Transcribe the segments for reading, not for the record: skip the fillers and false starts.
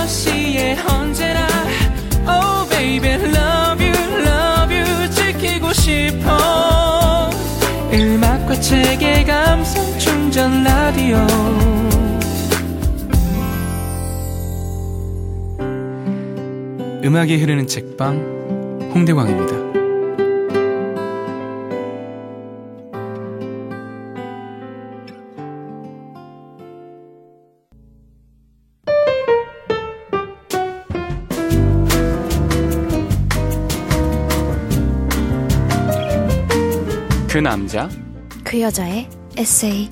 6시에 언제나 Oh baby love you 지키고 싶어 음악과 책의 감성 충전 라디오 음악이 흐르는 책방 홍대광입니다. 그 남자 그 여자의 에세이.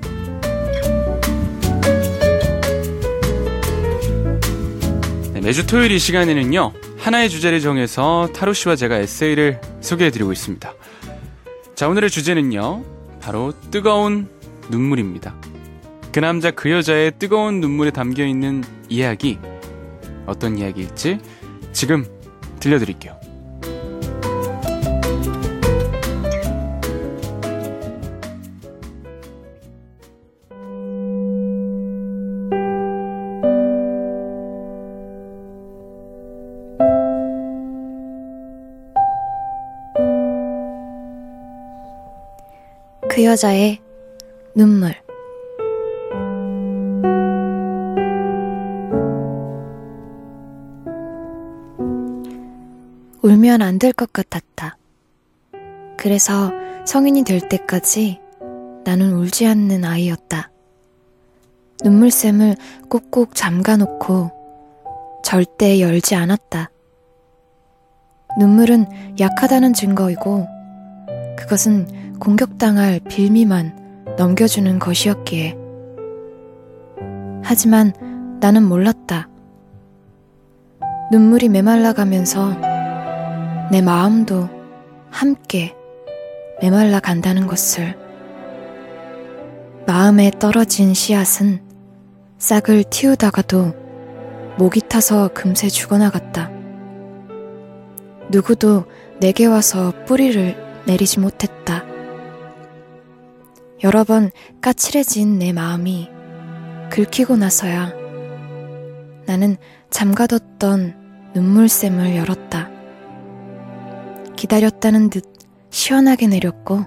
네, 매주 토요일 이 시간에는요 하나의 주제를 정해서 타로 씨와 제가 에세이를 소개해드리고 있습니다. 자, 오늘의 주제는요 바로 뜨거운 눈물입니다. 그 남자 그 여자의 뜨거운 눈물에 담겨있는 이야기, 어떤 이야기일지 지금 들려드릴게요. 그 여자의 눈물. 울면 안 될 것 같았다. 그래서 성인이 될 때까지 나는 울지 않는 아이였다. 눈물샘을 꼭꼭 잠가놓고 절대 열지 않았다. 눈물은 약하다는 증거이고 그것은 공격당할 빌미만 넘겨주는 것이었기에. 하지만 나는 몰랐다. 눈물이 메말라가면서 내 마음도 함께 메말라 간다는 것을. 마음에 떨어진 씨앗은 싹을 틔우다가도 목이 타서 금세 죽어나갔다. 누구도 내게 와서 뿌리를 내리지 못했다. 여러 번 까칠해진 내 마음이 긁히고 나서야 나는 잠가뒀던 눈물샘을 열었다. 기다렸다는 듯 시원하게 내렸고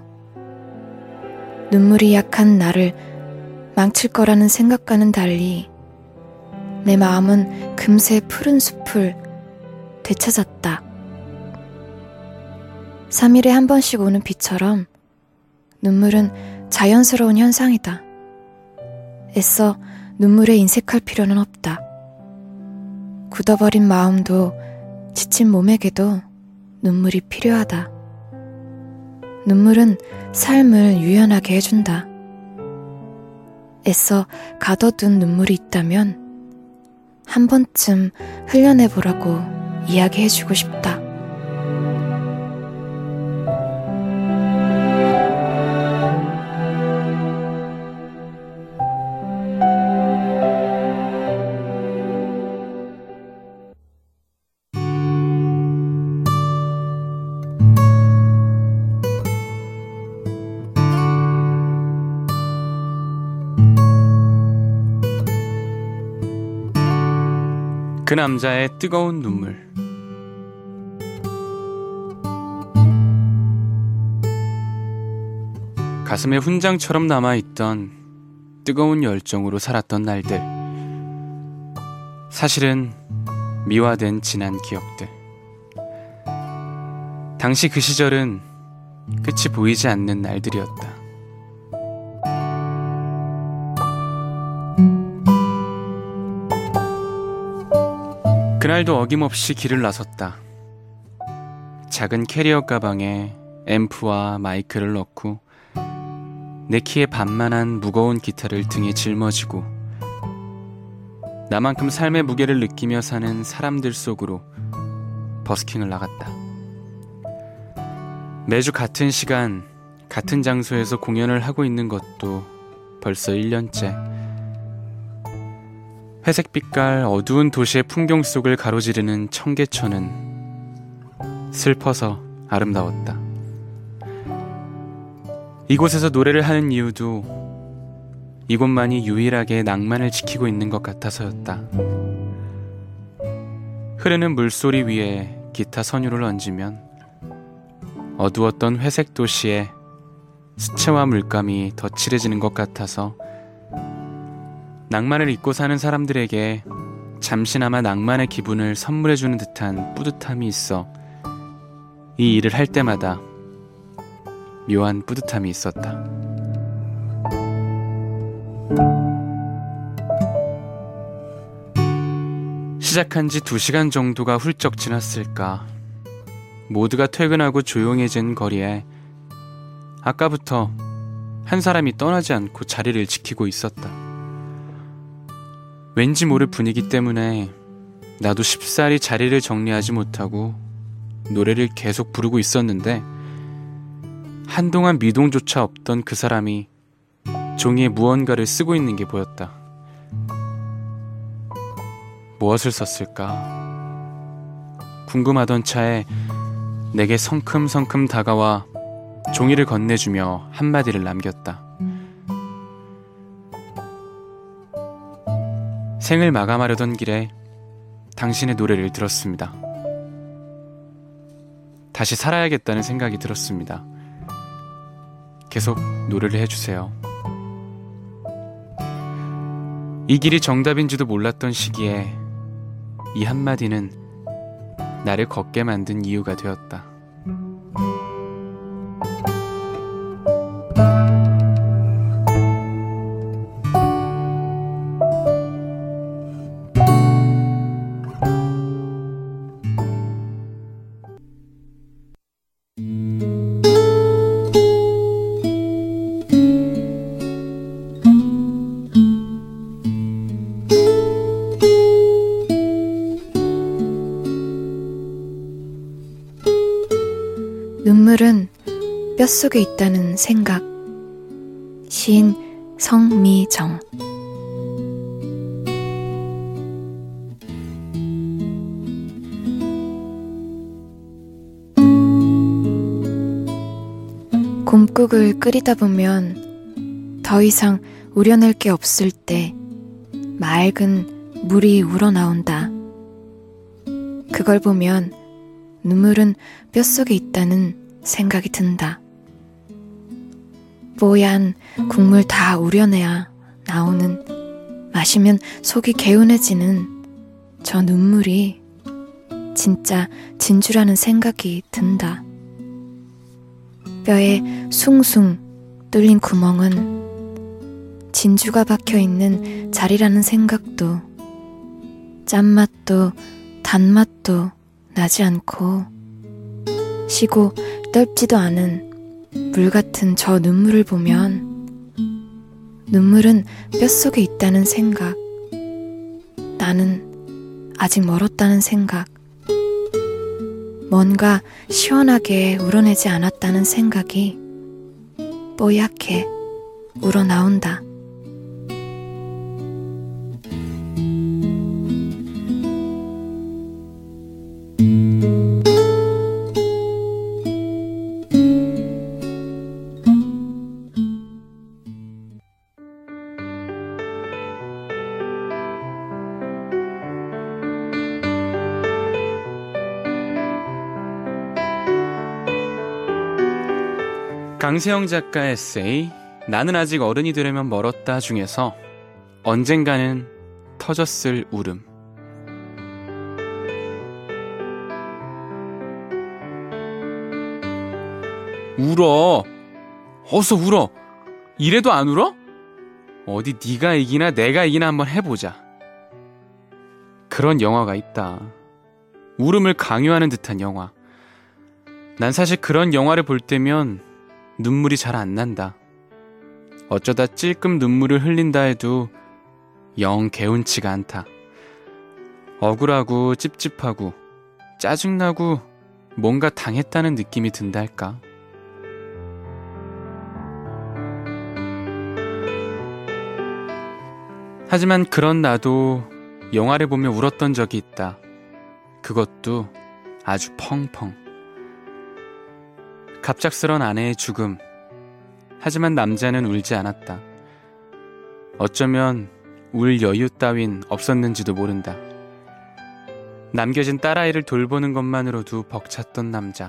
눈물이 약한 나를 망칠 거라는 생각과는 달리 내 마음은 금세 푸른 숲을 되찾았다. 3일에 한 번씩 오는 비처럼 눈물은 자연스러운 현상이다. 애써 눈물에 인색할 필요는 없다. 굳어버린 마음도 지친 몸에게도 눈물이 필요하다. 눈물은 삶을 유연하게 해준다. 애써 가둬둔 눈물이 있다면 한 번쯤 흘려내보라고 이야기해주고 싶다. 그 남자의 뜨거운 눈물. 가슴에 훈장처럼 남아있던 뜨거운 열정으로 살았던 날들. 사실은 미화된 지난 기억들. 당시 그 시절은 끝이 보이지 않는 날들이었다. 그날도 어김없이 길을 나섰다. 작은 캐리어 가방에 앰프와 마이크를 넣고 내 키에 반만한 무거운 기타를 등에 짊어지고 나만큼 삶의 무게를 느끼며 사는 사람들 속으로 버스킹을 나갔다. 매주 같은 시간, 같은 장소에서 공연을 하고 있는 것도 벌써 1년째. 회색빛깔 어두운 도시의 풍경 속을 가로지르는 청계천은 슬퍼서 아름다웠다. 이곳에서 노래를 하는 이유도 이곳만이 유일하게 낭만을 지키고 있는 것 같아서였다. 흐르는 물소리 위에 기타 선율을 얹으면 어두웠던 회색 도시에 수채화 물감이 더 칠해지는 것 같아서 낭만을 잊고 사는 사람들에게 잠시나마 낭만의 기분을 선물해주는 듯한 뿌듯함이 있어 이 일을 할 때마다 묘한 뿌듯함이 있었다. 시작한 지 2시간 정도가 훌쩍 지났을까. 모두가 퇴근하고 조용해진 거리에 아까부터 한 사람이 떠나지 않고 자리를 지키고 있었다. 왠지 모를 분위기 때문에 나도 쉽사리 자리를 정리하지 못하고 노래를 계속 부르고 있었는데 한동안 미동조차 없던 그 사람이 종이에 무언가를 쓰고 있는 게 보였다. 무엇을 썼을까? 궁금하던 차에 내게 성큼성큼 다가와 종이를 건네주며 한마디를 남겼다. 생을 마감하려던 길에 당신의 노래를 들었습니다. 다시 살아야겠다는 생각이 들었습니다. 계속 노래를 해주세요. 이 길이 정답인지도 몰랐던 시기에 이 한마디는 나를 걷게 만든 이유가 되었다. 눈물은 뼛속에 있다는 생각. 시인 성미정. 곰국을 끓이다 보면 더 이상 우려낼 게 없을 때 맑은 물이 우러나온다. 그걸 보면 눈물은 뼛속에 있다는 생각이 든다. 뽀얀 국물 다 우려내야 나오는, 마시면 속이 개운해지는 저 눈물이 진짜 진주라는 생각이 든다. 뼈에 숭숭 뚫린 구멍은 진주가 박혀있는 자리라는 생각도, 짠맛도 단맛도 나지 않고 시고 떫지도 않은 물 같은 저 눈물을 보면 눈물은 뼛속에 있다는 생각, 나는 아직 멀었다는 생각, 뭔가 시원하게 우러내지 않았다는 생각이 뽀얗게 우러나온다. 강세영 작가의 에세이 나는 아직 어른이 되려면 멀었다 중에서 언젠가는 터졌을 울음. 울어. 어서 울어. 이래도 안 울어? 어디 네가 이기나 내가 이기나 한번 해보자. 그런 영화가 있다. 울음을 강요하는 듯한 영화. 난 사실 그런 영화를 볼 때면 눈물이 잘 안 난다. 어쩌다 찔끔 눈물을 흘린다 해도 영 개운치가 않다. 억울하고 찝찝하고 짜증나고 뭔가 당했다는 느낌이 든다 할까. 하지만 그런 나도 영화를 보며 울었던 적이 있다. 그것도 아주 펑펑. 갑작스런 아내의 죽음. 하지만 남자는 울지 않았다. 어쩌면 울 여유 따윈 없었는지도 모른다. 남겨진 딸아이를 돌보는 것만으로도 벅찼던 남자.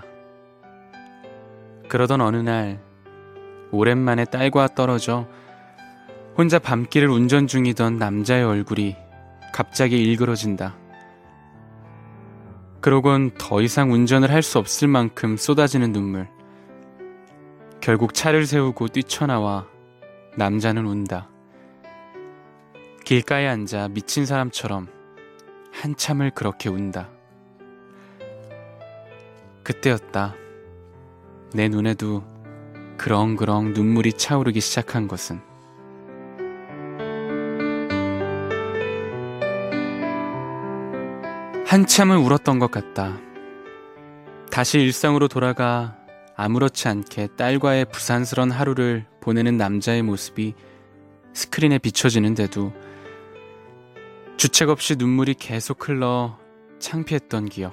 그러던 어느 날 오랜만에 딸과 떨어져 혼자 밤길을 운전 중이던 남자의 얼굴이 갑자기 일그러진다. 그러곤 더 이상 운전을 할 수 없을 만큼 쏟아지는 눈물. 결국 차를 세우고 뛰쳐나와 남자는 운다. 길가에 앉아 미친 사람처럼 한참을 그렇게 운다. 그때였다. 내 눈에도 그렁그렁 눈물이 차오르기 시작한 것은. 한참을 울었던 것 같다. 다시 일상으로 돌아가 아무렇지 않게 딸과의 부산스런 하루를 보내는 남자의 모습이 스크린에 비춰지는데도 주책 없이 눈물이 계속 흘러 창피했던 기억.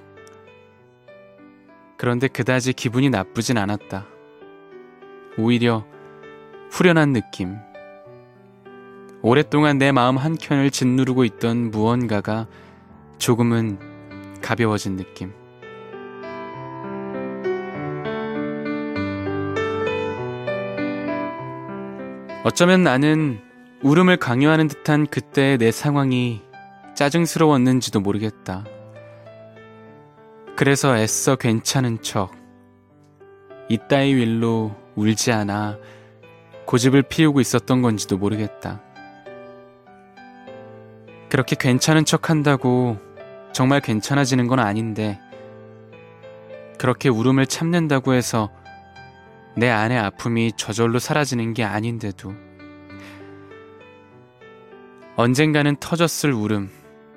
그런데 그다지 기분이 나쁘진 않았다. 오히려 후련한 느낌. 오랫동안 내 마음 한켠을 짓누르고 있던 무언가가 조금은 가벼워진 느낌. 어쩌면 나는 울음을 강요하는 듯한 그때의 내 상황이 짜증스러웠는지도 모르겠다. 그래서 애써 괜찮은 척, 이따위 일로 울지 않아 고집을 피우고 있었던 건지도 모르겠다. 그렇게 괜찮은 척 한다고 정말 괜찮아지는 건 아닌데, 그렇게 울음을 참는다고 해서 내 안의 아픔이 저절로 사라지는 게 아닌데도 언젠가는 터졌을 울음.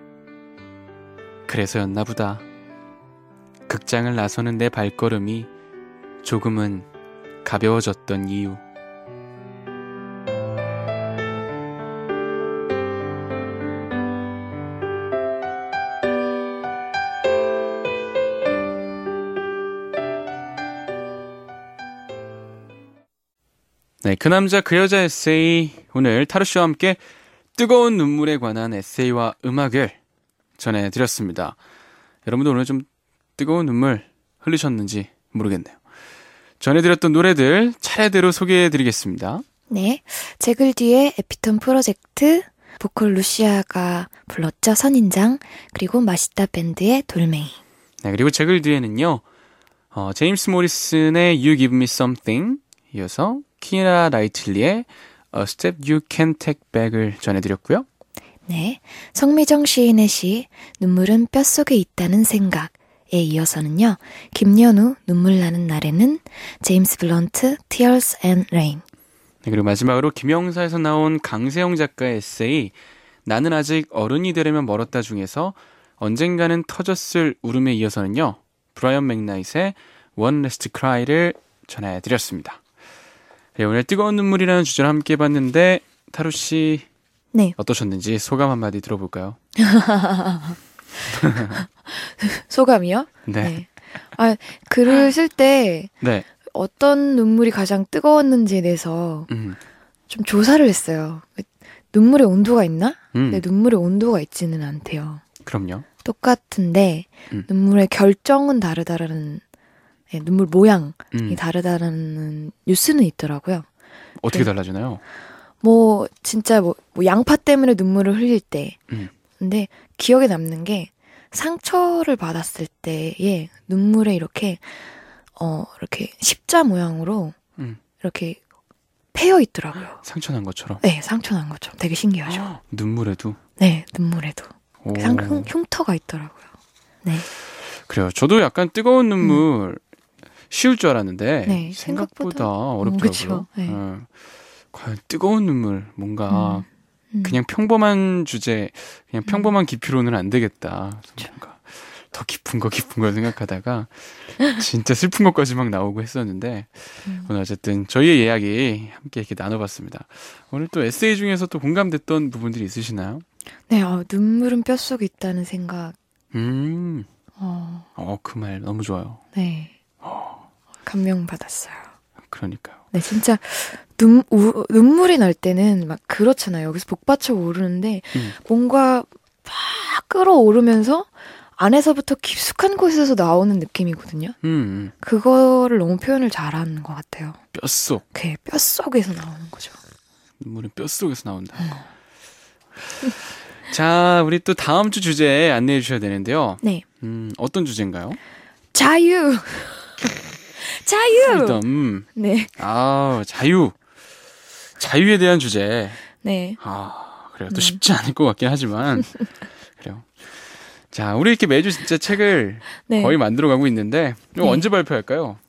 그래서였나 보다. 극장을 나서는 내 발걸음이 조금은 가벼워졌던 이유. 네, 그 남자 그 여자 에세이, 오늘 타로씨와 함께 뜨거운 눈물에 관한 에세이와 음악을 전해드렸습니다. 여러분도 오늘 좀 뜨거운 눈물 흘리셨는지 모르겠네요. 전해드렸던 노래들 차례대로 소개해드리겠습니다. 네, 제 글 뒤에 에피톤 프로젝트, 보컬 루시아가 불렀죠. 선인장, 그리고 마시다 밴드의 돌멩이. 네, 그리고 제 글 뒤에는요, 제임스 모리슨의 You Give Me Something, 이어서 키라 라이틀리의 A Step You Can Take Back을 전해드렸고요. 네, 성미정 시인의 시 눈물은 뼛속에 있다는 생각에 이어서는요, 김연우 눈물 나는 날에는, 제임스 블런트 Tears and Rain. 네, 그리고 마지막으로 김영사에서 나온 강세영 작가의 에세이 나는 아직 어른이 되려면 멀었다 중에서 언젠가는 터졌을 울음에 이어서는요, 브라이언 맥나잇의 One Last Cry를 전해드렸습니다. 네, 오늘 뜨거운 눈물이라는 주제를 함께 해봤는데 타로씨, 네, 어떠셨는지 소감 한마디 들어볼까요? 소감이요? 네. 네. 글을 쓸 때 네, 어떤 눈물이 가장 뜨거웠는지에 대해서 좀 조사를 했어요. 눈물의 온도가 있나? 근데 눈물의 온도가 있지는 않대요. 그럼요. 똑같은데 눈물의 결정은 다르다라는, 네, 눈물 모양이 다르다라는 뉴스는 있더라고요. 어떻게 달라지나요? 뭐 진짜 뭐 양파 때문에 눈물을 흘릴 때, 근데 기억에 남는 게 상처를 받았을 때의 눈물에 이렇게 십자 모양으로 이렇게 패여 있더라고요. 상처 난 것처럼? 네, 상처 난 것처럼. 되게 신기하죠. 눈물에도? 네, 눈물에도. 흉터가 있더라고요. 네. 그래요. 저도 약간 뜨거운 눈물 쉬울 줄 알았는데 네, 생각보다 어렵더라고요. 네. 과연 뜨거운 눈물, 뭔가 그냥 평범한 주제, 그냥 평범한 깊이로는 안 되겠다. 뭔가 더 깊은 거 생각하다가 진짜 슬픈 것까지 막 나오고 했었는데 오늘 어쨌든 저희의 이야기 함께 이렇게 나눠봤습니다. 오늘 또 에세이 중에서 또 공감됐던 부분들이 있으시나요? 네, 눈물은 뼛속에 있다는 생각. 그 말 너무 좋아요. 네. 감명받았어요. 그러니까요. 네, 진짜 눈물이 날 때는 막 그렇잖아요. 여기서 복받쳐 오르는데 뭔가 막 끌어오르면서 안에서부터 깊숙한 곳에서 나오는 느낌이거든요. 그거를 너무 표현을 잘하는 것 같아요. 뼛속. 그 뼛속에서 나오는 거죠. 눈물은 뼛속에서 나온다. 자, 우리 또 다음 주 주제 안내해 주셔야 되는데요. 네. 어떤 주제인가요? 자유. 자유. 네. 아, 자유. 자유에 대한 주제. 네. 아, 그래요. 또 쉽지 않을 것 같긴 하지만. 그래요. 자, 우리 이렇게 매주 진짜 책을 네. 거의 만들어가고 있는데 이거 네. 언제 발표할까요?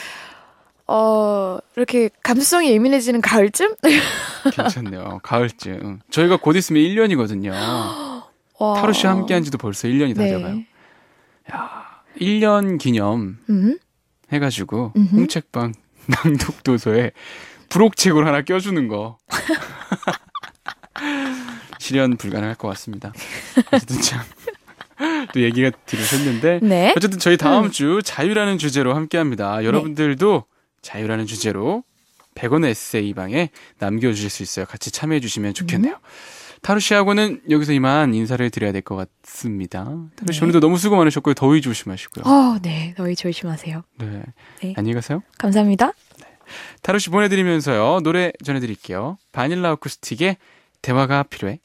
이렇게 감수성이 예민해지는 가을쯤? 괜찮네요. 가을쯤. 저희가 곧 있으면 1년이거든요. 타로 씨와 함께한 지도 벌써 1년이 다 돼가요. 야, 1년 기념 해가지고 홍책방 낭독도서에 부록책으로 하나 껴주는 거. 실현 불가능할 것 같습니다. 어쨌든 참. 또 얘기가 들으셨는데 네? 어쨌든 저희 다음 주 자유라는 주제로 함께합니다. 여러분들도 자유라는 주제로 100원의 에세이방에 남겨주실 수 있어요. 같이 참여해 주시면 좋겠네요. 타루 씨하고는 여기서 이만 인사를 드려야 될 것 같습니다. 타루 씨 네. 오늘도 너무 수고 많으셨고요. 더위 조심하시고요. 네. 더위 조심하세요. 네. 네. 안녕히 가세요. 감사합니다. 네. 타루 씨 보내드리면서요. 노래 전해드릴게요. 바닐라 어쿠스틱의 대화가 필요해.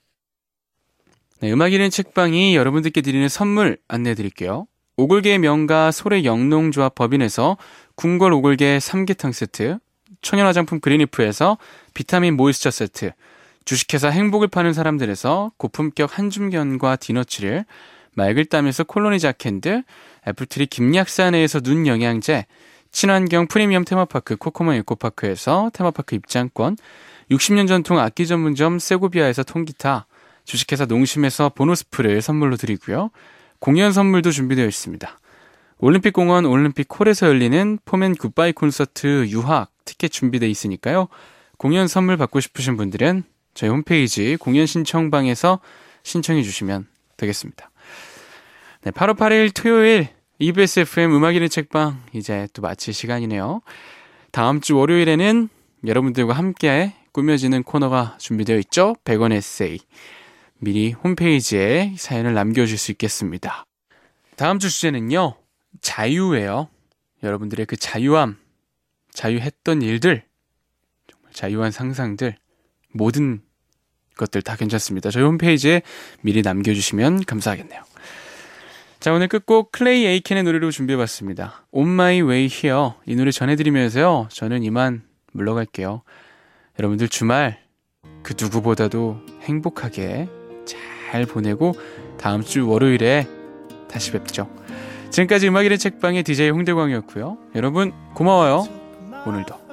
네, 음악 읽는 책방이 여러분들께 드리는 선물 안내해드릴게요. 오골계의 명가 소래 영농조합 법인에서 궁궐 오골계 삼계탕 세트, 천연 화장품 그린리프에서 비타민 모이스처 세트, 주식회사 행복을 파는 사람들에서 고품격 한줌견과 디너츠를, 맑을 땀에서 콜로니 자캔들, 애플트리 김약사내에서 눈 영양제, 친환경 프리미엄 테마파크 코코몬 에코파크에서 테마파크 입장권, 60년 전통 악기 전문점 세고비아에서 통기타, 주식회사 농심에서 보너스풀을 선물로 드리고요. 공연 선물도 준비되어 있습니다. 올림픽공원 올림픽홀에서 열리는 폼앤 굿바이 콘서트 유학 티켓 준비되어 있으니까요. 공연 선물 받고 싶으신 분들은 저희 홈페이지 공연 신청방에서 신청해 주시면 되겠습니다. 네, 8월 8일 토요일 EBS FM 음악 읽는 책방 이제 또 마칠 시간이네요. 다음 주 월요일에는 여러분들과 함께 꾸며지는 코너가 준비되어 있죠. 100원 에세이. 미리 홈페이지에 사연을 남겨주실 수 있겠습니다. 다음 주 주제는요. 자유예요. 여러분들의 그 자유함, 자유했던 일들, 정말 자유한 상상들, 모든 것들 다 괜찮습니다. 저희 홈페이지에 미리 남겨주시면 감사하겠네요. 자, 오늘 끝곡 클레이 에이켄의 노래로 준비해봤습니다. On My Way Here. 이 노래 전해드리면서요. 저는 이만 물러갈게요. 여러분들 주말 그 누구보다도 행복하게 잘 보내고 다음 주 월요일에 다시 뵙죠. 지금까지 음악일의 책방의 DJ 홍대광이었고요. 여러분 고마워요. 오늘도.